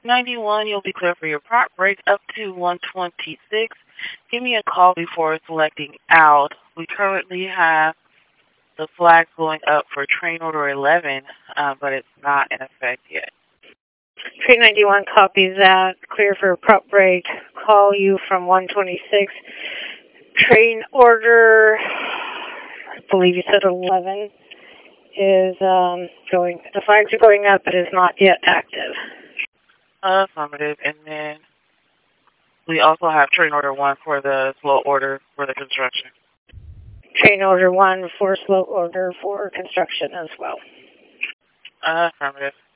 91, you'll be clear for your prop break up to 126. Give me a call before selecting out. We currently have the flag going up for train order 11, but it's not in effect yet. Train 91 copies that. Clear for prop break. Call you from 126. Train order, I believe you said 11, is going. The flags are going up, but is not yet active. Affirmative. And then we also have train order 1 for the slow order for the construction. Train order 1 for slow order for construction as well. Affirmative.